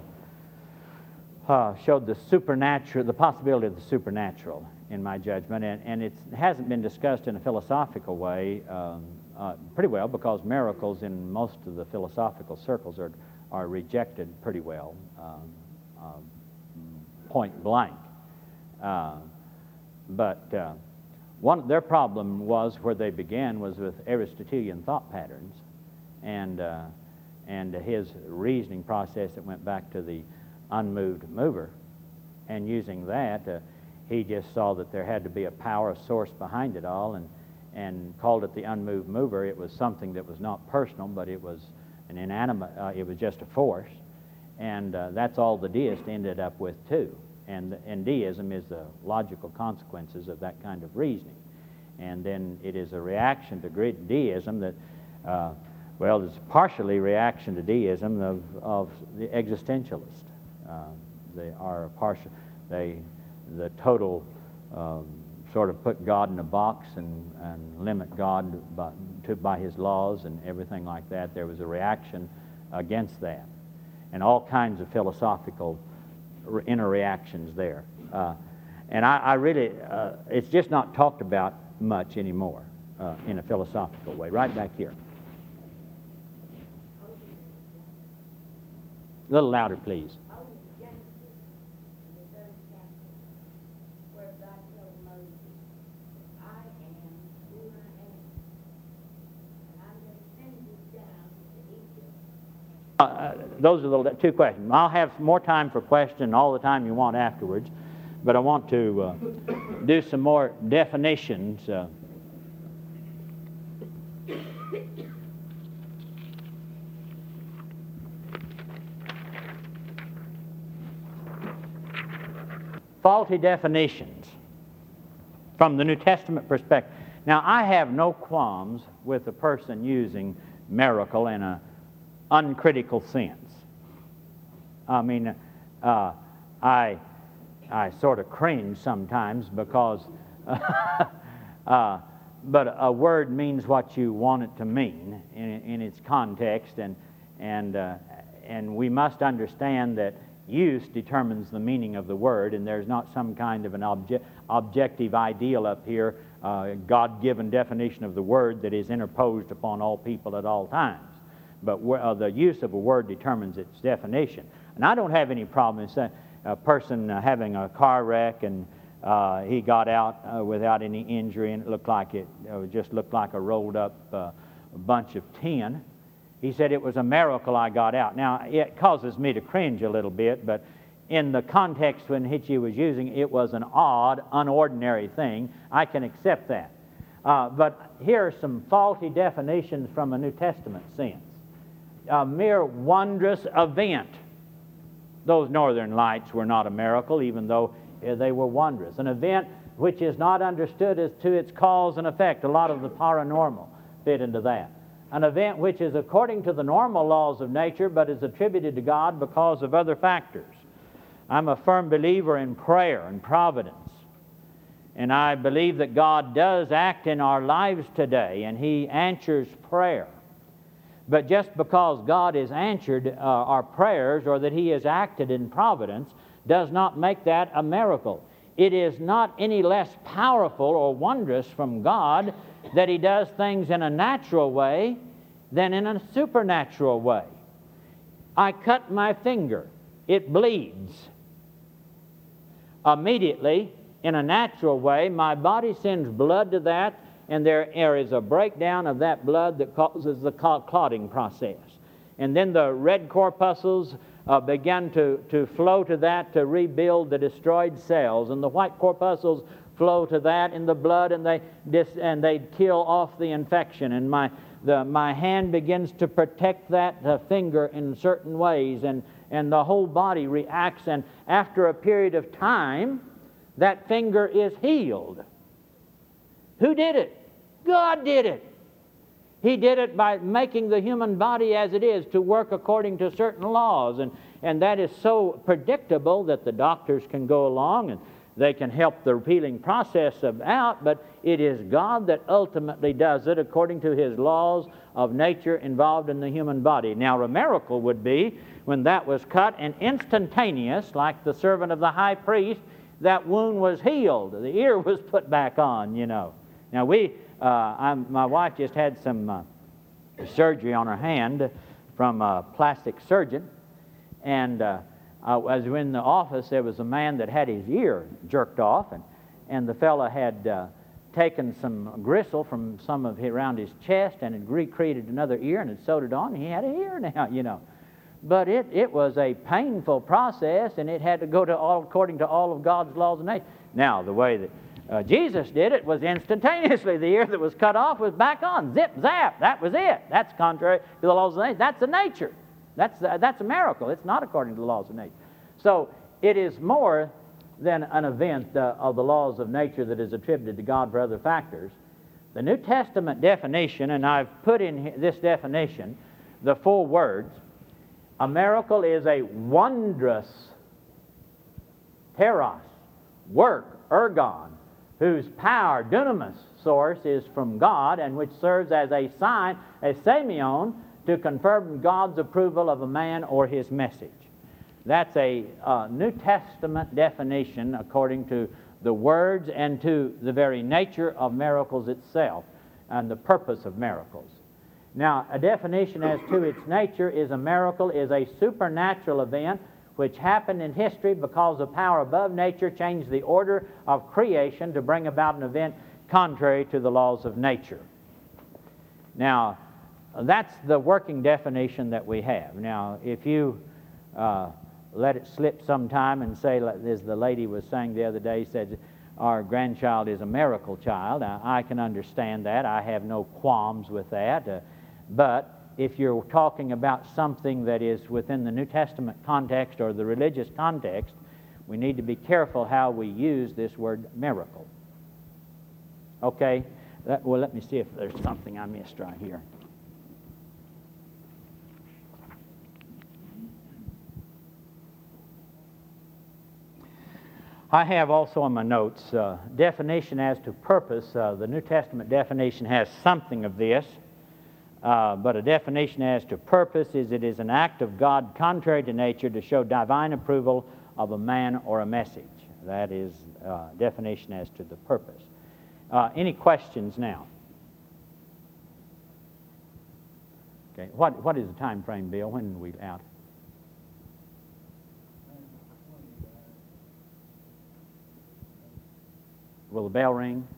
uh, showed the supernatural, the possibility of the supernatural, in my judgment, and, and it hasn't been discussed in a philosophical way um, uh, pretty well, because miracles in most of the philosophical circles are are rejected pretty well, um, um, point blank. Uh, but uh, one their problem was where they began was with Aristotelian thought patterns, and uh, and his reasoning process that went back to the unmoved mover, and using that, uh, he just saw that there had to be a power, a source behind it all, and and called it the unmoved mover. It was something that was not personal, but it was an inanimate. Uh, it was just a force, and uh, that's all the deist ended up with too. And and deism is the logical consequences of that kind of reasoning, and then it is a reaction to great deism that. Uh, Well, it's partially reaction to deism of, of the existentialist. Uh, they are a partial, they, the total um, sort of put God in a box and, and limit God by, to, by his laws and everything like that. There was a reaction against that, and all kinds of philosophical re- inner reactions there. Uh, and I, I really, uh, it's just not talked about much anymore uh, in a philosophical way. Right back here. A little louder, please. Oh, Genesis, in the third chapter, where God told Moses, I am who I am, and I'm going to send you down to Egypt. Uh, uh, those are the two questions. I'll have more time for question all the time you want afterwards, but I want to uh, do some more definitions. Uh, faulty definitions from the New Testament perspective. Now, I have no qualms with a person using miracle in an uncritical sense. I mean, uh, I, I sort of cringe sometimes because, uh, but a word means what you want it to mean in, in its context, and, and, uh, and we must understand that use determines the meaning of the word, and there's not some kind of an obje- objective ideal up here, uh, God-given definition of the word that is interposed upon all people at all times. But uh, the use of a word determines its definition. And I don't have any problem in saying a person uh, having a car wreck and uh, he got out uh, without any injury, and it looked like it uh, just looked like a rolled up uh, bunch of tin. He said, it was a miracle I got out. Now, it causes me to cringe a little bit, but in the context in which he was using, it was an odd, unordinary thing. I can accept that. Uh, but here are some faulty definitions from a New Testament sense. A mere wondrous event. Those northern lights were not a miracle, even though uh, they were wondrous. An event which is not understood as to its cause and effect. A lot of the paranormal fit into that. An event which is according to the normal laws of nature, but is attributed to God because of other factors. I'm a firm believer in prayer and providence. And I believe that God does act in our lives today, and He answers prayer. But just because God has answered uh, our prayers, or that He has acted in providence, does not make that a miracle. It is not any less powerful or wondrous from God that He does things in a natural way than in a supernatural way. I cut my finger. It bleeds. Immediately, in a natural way, my body sends blood to that, and there, there is a breakdown of that blood that causes the clotting process. And then the red corpuscles uh, begin to, to flow to that to rebuild the destroyed cells, and the white corpuscles flow to that in the blood, and they dis, and they kill off the infection. And my the my hand begins to protect that uh, finger in certain ways, and and the whole body reacts. And after a period of time, that finger is healed. Who did it? God did it. He did it by making the human body as it is to work according to certain laws, and and that is so predictable that the doctors can go along and they can help the healing process out, but it is God that ultimately does it according to His laws of nature involved in the human body. Now, a miracle would be when that was cut and instantaneous, like the servant of the high priest, that wound was healed. The ear was put back on, you know. Now, we, uh, I'm, my wife just had some uh, surgery on her hand from a plastic surgeon, and uh, Uh, as we were in the office, there was a man that had his ear jerked off, and, and the fellow had uh, taken some gristle from some of his, around his chest and had recreated another ear and had sewed it on, and he had an ear now, you know. But it, it was a painful process, and it had to go to all according to all of God's laws of nature. Now, the way that uh, Jesus did it was instantaneously. The ear that was cut off was back on. Zip, zap, that was it. That's contrary to the laws of nature. That's the nature. That's, uh, that's a miracle. It's not according to the laws of nature. So it is more than an event uh, of the laws of nature that is attributed to God for other factors. the New Testament definition, and I've put in this definition the four words, a miracle is a wondrous teros, work, ergon, whose power, dunamis, source is from God and which serves as a sign, a semeion, to confirm God's approval of a man or his message. That's a uh, New Testament definition according to the words and to the very nature of miracles itself and the purpose of miracles. Now, a definition as to its nature is a miracle is a supernatural event which happened in history because a power above nature changed the order of creation to bring about an event contrary to the laws of nature. Now, that's the working definition that we have. Now, if you uh, let it slip sometime and say, as the lady was saying the other day, said, our grandchild is a miracle child, I, I can understand that. I have no qualms with that. Uh, but if you're talking about something that is within the New Testament context or the religious context, we need to be careful how we use this word miracle. Okay? That, well, let me see if there's something I missed right here. I have also in my notes uh, definition as to purpose. Uh, the New Testament definition has something of this, uh, but a definition as to purpose is it is an act of God contrary to nature to show divine approval of a man or a message. That is uh, definition as to the purpose. Uh, any questions now? Okay. What what is the time frame, Bill? When are we out? Will the bell ring?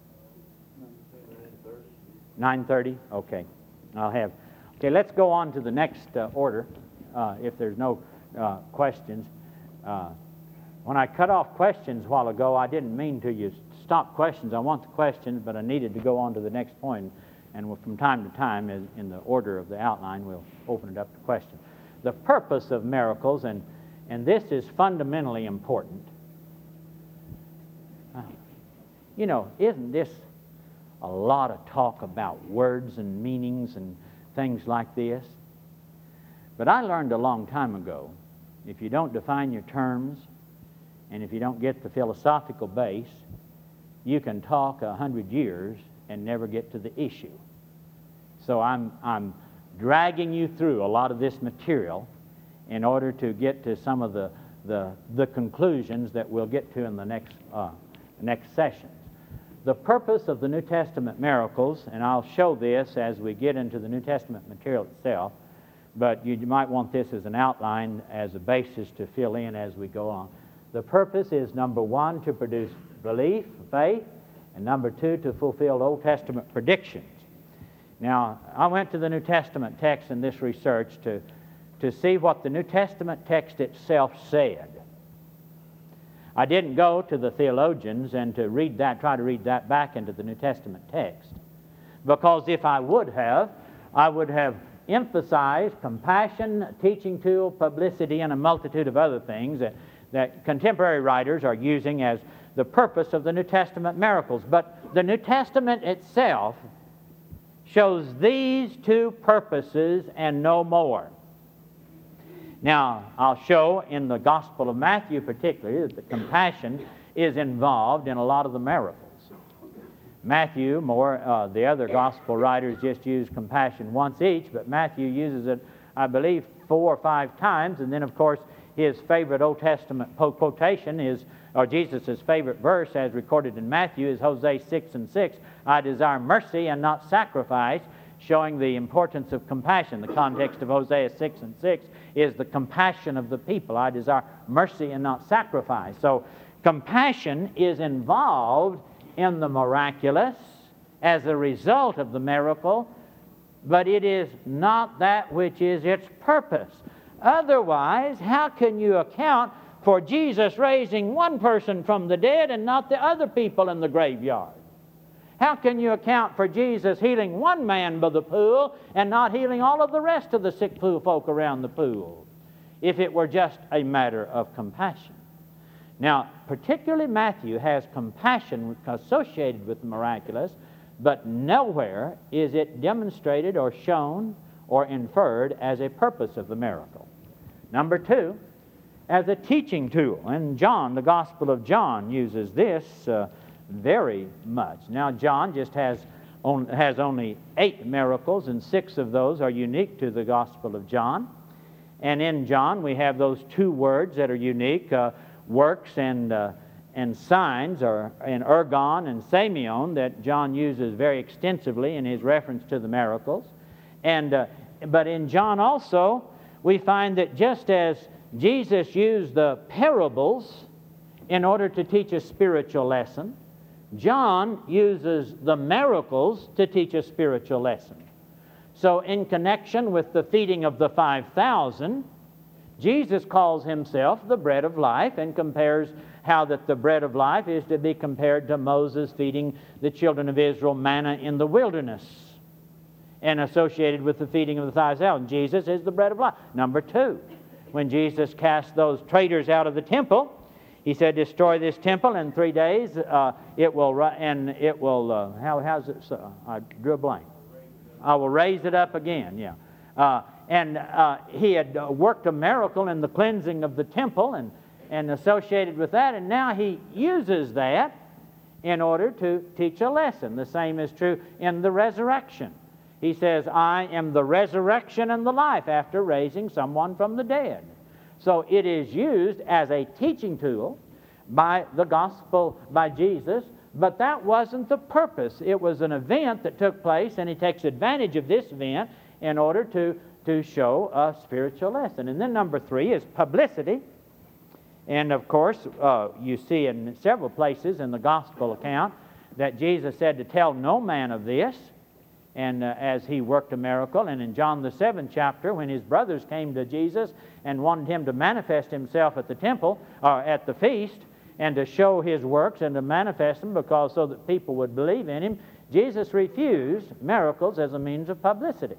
nine thirty? Okay. I'll have... Okay, let's go on to the next uh, order, uh, if there's no uh, questions. Uh, when I cut off questions a while ago, I didn't mean to you stop questions. I want the questions, but I needed to go on to the next point. And we'll, from time to time, in, in the order of the outline, we'll open it up to questions. The purpose of miracles, and, and this is fundamentally important. Uh, You know, isn't this a lot of talk about words and meanings and things like this? But I learned a long time ago, if you don't define your terms and if you don't get the philosophical base, you can talk a hundred years and never get to the issue. So I'm, I'm dragging you through a lot of this material in order to get to some of the, the, the conclusions that we'll get to in the next, uh, next session. The purpose of the New Testament miracles, and I'll show this as we get into the New Testament material itself, but you might want this as an outline, as a basis to fill in as we go on. The purpose is, number one, to produce belief, faith, and number two, to fulfill Old Testament predictions. Now, I went to the New Testament text in this research to, to see what the New Testament text itself said. I didn't go to the theologians and to read that, try to read that back into the New Testament text. Because if I would have, I would have emphasized compassion, teaching tool, publicity, and a multitude of other things that, that contemporary writers are using as the purpose of the New Testament miracles. But the New Testament itself shows these two purposes and no more. Now, I'll show in the Gospel of Matthew particularly that the compassion is involved in a lot of the miracles. Matthew, more, uh, the other Gospel writers just use compassion once each, but Matthew uses it, I believe, four or five times, and then, of course, his favorite Old Testament quotation is, or Jesus' favorite verse as recorded in Matthew is Hosea six and six, I desire mercy and not sacrifice, showing the importance of compassion. The context of Hosea six and six is the compassion of the people. I desire mercy and not sacrifice. So compassion is involved in the miraculous as a result of the miracle, but it is not that which is its purpose. Otherwise, how can you account for Jesus raising one person from the dead and not the other people in the graveyard? How can you account for Jesus healing one man by the pool and not healing all of the rest of the sick pool folk around the pool, if it were just a matter of compassion? Now, particularly Matthew has compassion associated with the miraculous. but nowhere is it demonstrated or shown or inferred as a purpose of the miracle. Number two, as a teaching tool. And John, the Gospel of John, uses this uh, very much. Now, John just has, on, has only eight miracles, and six of those are unique to the Gospel of John. And in John, we have those two words that are unique, uh, works and, uh, and signs, or in ergon and semeion, that John uses very extensively in his reference to the miracles. And, uh, but in John also, we find that just as Jesus used the parables in order to teach a spiritual lesson, John uses the miracles to teach a spiritual lesson. So in connection with the feeding of the five thousand, Jesus calls himself the bread of life and compares how that the bread of life is to be compared to Moses feeding the children of Israel manna in the wilderness, and associated with the feeding of the five thousand. Jesus is the bread of life. Number two, when Jesus cast those traitors out of the temple, he said, destroy this temple in three days. Uh, it will, and it will, uh, how, how's it, so, I drew a blank. I will raise it up again, yeah. Uh, and uh, he had uh, worked a miracle in the cleansing of the temple and, and associated with that, and now he uses that in order to teach a lesson. The same is true in the resurrection. He says, I am the resurrection and the life, after raising someone from the dead. So it is used as a teaching tool by the gospel, by Jesus, but that wasn't the purpose. It was an event that took place, and he takes advantage of this event in order to, to show a spiritual lesson. And then number three is publicity. And of course, uh, you see in several places in the gospel account that Jesus said to tell no man of this, and uh, as he worked a miracle. And in John the seventh chapter, when his brothers came to Jesus and wanted him to manifest himself at the temple, or at the feast, and to show his works and to manifest them, because so that people would believe in him, Jesus refused miracles as a means of publicity.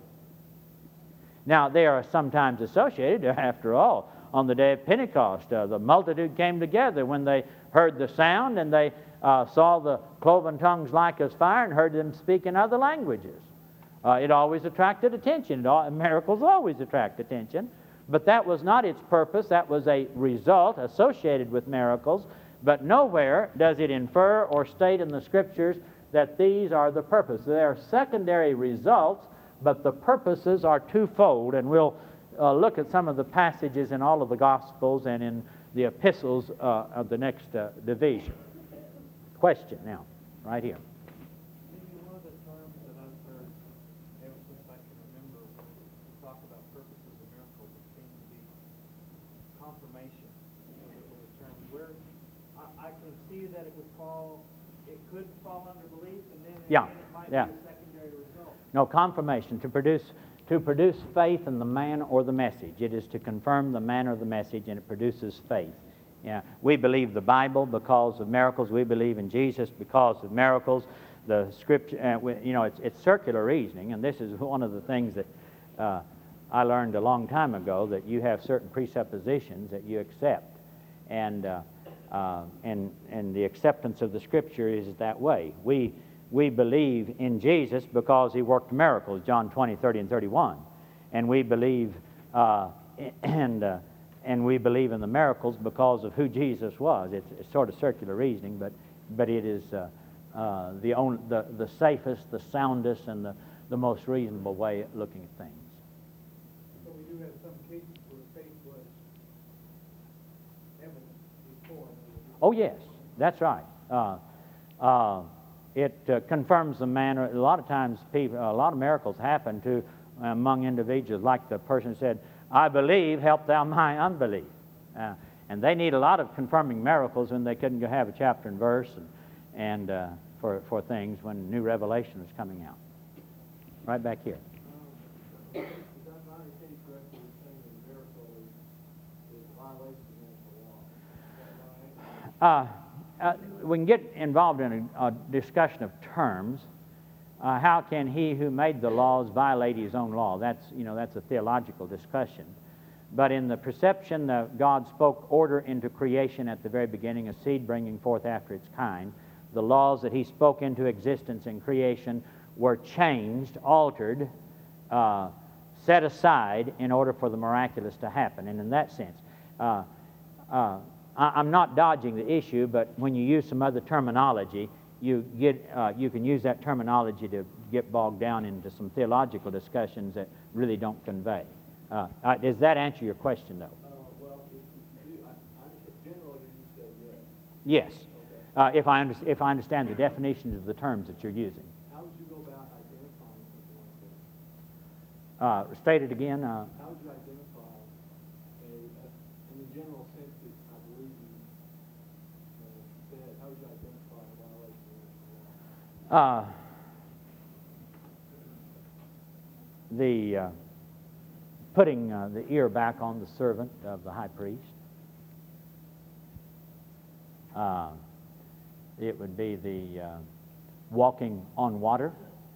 Now, they are sometimes associated, after all, on the day of Pentecost. Uh, the multitude came together when they heard the sound, and they uh, saw the cloven tongues like as fire, and heard them speak in other languages. Uh, it always attracted attention. It all, miracles always attract attention. But that was not its purpose. That was a result associated with miracles. But nowhere does it infer or state in the Scriptures that these are the purpose. They are secondary results, but the purposes are twofold. And we'll uh, look at some of the passages in all of the Gospels and in the epistles uh, of the next uh, division. Question now, right here. Maybe one of the terms that I've heard ever since I can remember talk about purposes of miracles, it seems to be confirmation. Was a term where I, I can see that it would fall, it could fall under belief, and then it, Yeah, then it might yeah. be a secondary result. No, confirmation, to produce to produce faith in the man or the message. It is to confirm the man or the message, and it produces faith. Yeah, we believe the Bible because of miracles. We believe in Jesus because of miracles. The Scripture, uh, we, you know, it's, it's circular reasoning, and this is one of the things that uh, I learned a long time ago, that you have certain presuppositions that you accept, and uh, uh, and and the acceptance of the Scripture is that way. We we believe in Jesus because he worked miracles, John twenty, thirty, and thirty-one, and we believe uh, and. Uh, And we believe in the miracles because of who Jesus was. It's, it's sort of circular reasoning, but but it is uh, uh, the, only, the the safest, the soundest, and the, the most reasonable way of looking at things. So we do have some cases where faith was evident before. Oh yes, that's right. Uh, uh, it uh, confirms the manner. A lot of times, people, a lot of miracles happen to uh, among individuals, like the person said, I believe, help thou my unbelief. Uh, and they need a lot of confirming miracles when they couldn't go have a chapter and verse and, and uh, for, for things when new revelation is coming out. Right back here. Is that not understanding correctly, saying that a miracle is, is a violation against the law? Is that right? Uh, uh, we can get involved in a, a discussion of terms. Uh, how can he who made the laws violate his own law? That's, you know, that's a theological discussion. But in the perception that God spoke order into creation at the very beginning, a seed bringing forth after its kind, the laws that he spoke into existence in creation were changed, altered, uh, set aside in order for the miraculous to happen. And in that sense, uh, uh, I, I'm not dodging the issue, but when you use some other terminology, you get uh, you can use that terminology to get bogged down into some theological discussions that really don't convey. Uh, uh, does that answer your question, though? Uh, well, if you do, I, I understand, generally you say yes. Yes. Uh, if I under, if I understand the definitions of the terms that you're using. How would you go about identifying something like this? Uh, state it again. Uh, How would you identify a, a in the general sense that I believe you uh, said, how would you identify a violation of the law? uh, the uh, putting uh, the ear back on the servant of the high priest. Uh, it would be the uh, walking on water.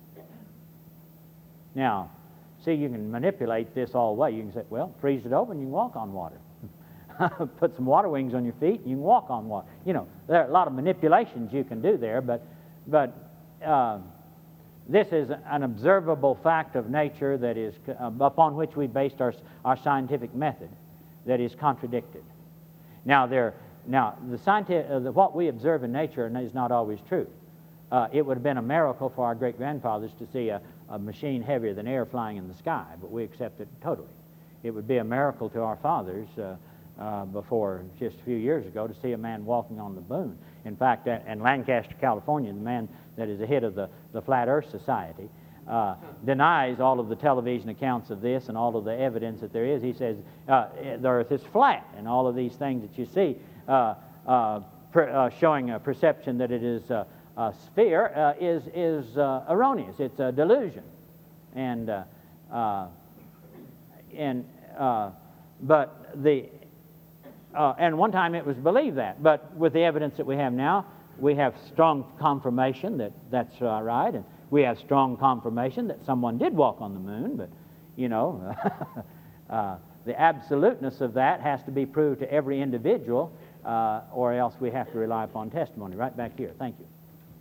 Now, see, you can manipulate this all the way. You can say, well, freeze it over and you can walk on water. Put some water wings on your feet and you can walk on water. You know, there are a lot of manipulations you can do there, but, but uh, this is an observable fact of nature that is uh, upon which we based our, our scientific method that is contradicted. Now, there, now the scientific, uh, the, what we observe in nature is not always true. Uh, it would have been a miracle for our great-grandfathers to see a, a machine heavier than air flying in the sky, but we accept it totally. It would be a miracle to our fathers uh, uh, before just a few years ago to see a man walking on the moon. In fact, at, in Lancaster, California, the man that is the head of the, the Flat Earth Society uh, denies all of the television accounts of this and all of the evidence that there is. He says uh, the earth is flat, and all of these things that you see uh, uh, per, uh, showing a perception that it is uh, a sphere uh, is, is uh, erroneous. It's a delusion. And, uh, uh, and, uh, but the, uh, and one time it was believed that, but with the evidence that we have now, we have strong confirmation that that's uh, right, and we have strong confirmation that someone did walk on the moon, but, you know, uh, the absoluteness of that has to be proved to every individual, uh, or else we have to rely upon testimony. Right back here. Thank you.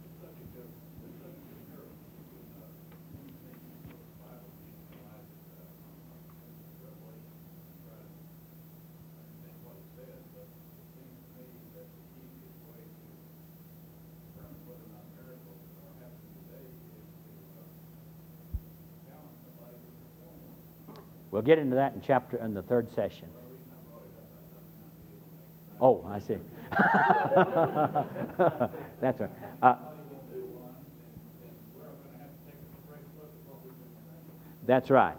We'll get into that in chapter in the third session. Oh, I see. That's right. Uh, that's right.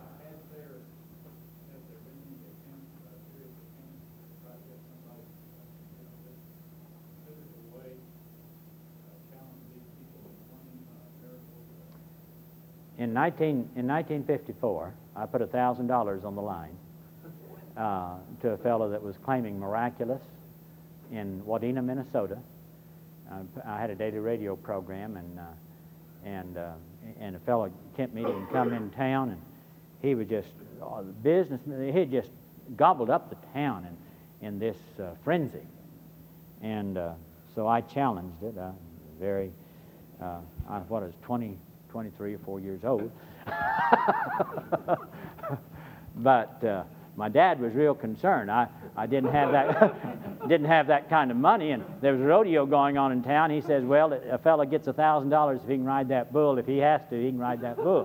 In nineteen in nineteen fifty-four, I put a thousand dollars on the line uh, to a fellow that was claiming miraculous in Wadena, Minnesota. Uh, I had a daily radio program, and uh, and uh, and a fellow Kent meeting come in town, and he was just uh, the business. He had just gobbled up the town in in this uh, frenzy, and uh, so I challenged it. Uh, very, uh, I, what is twenty. twenty-three or four years old. But uh, my dad was real concerned. I, I didn't have that didn't have that kind of money, and there was a rodeo going on in town. He says, well, a fella gets a thousand dollars if he can ride that bull. If he has to, he can ride that bull.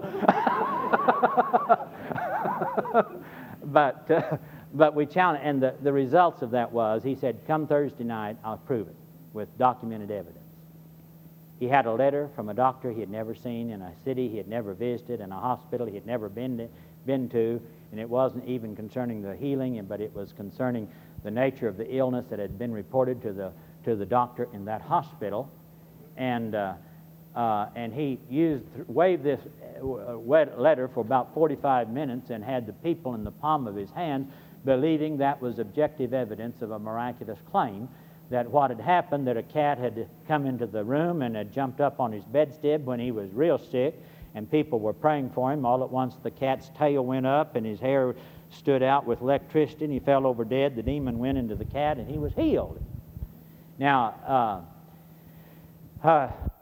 but uh, but we challenged, and the, the results of that was, he said, come Thursday night, I'll prove it with documented evidence. He had a letter from a doctor he had never seen, in a city he had never visited, in a hospital he had never been to, been to, and it wasn't even concerning the healing, but it was concerning the nature of the illness that had been reported to the to the doctor in that hospital, and uh, uh, and he used waved this letter for about forty-five minutes and had the people in the palm of his hand, believing that was objective evidence of a miraculous claim. That what had happened, that a cat had come into the room and had jumped up on his bedstead when he was real sick, and people were praying for him. All at once the cat's tail went up and his hair stood out with electricity, and he fell over dead. The demon went into the cat and he was healed. Now, Uh,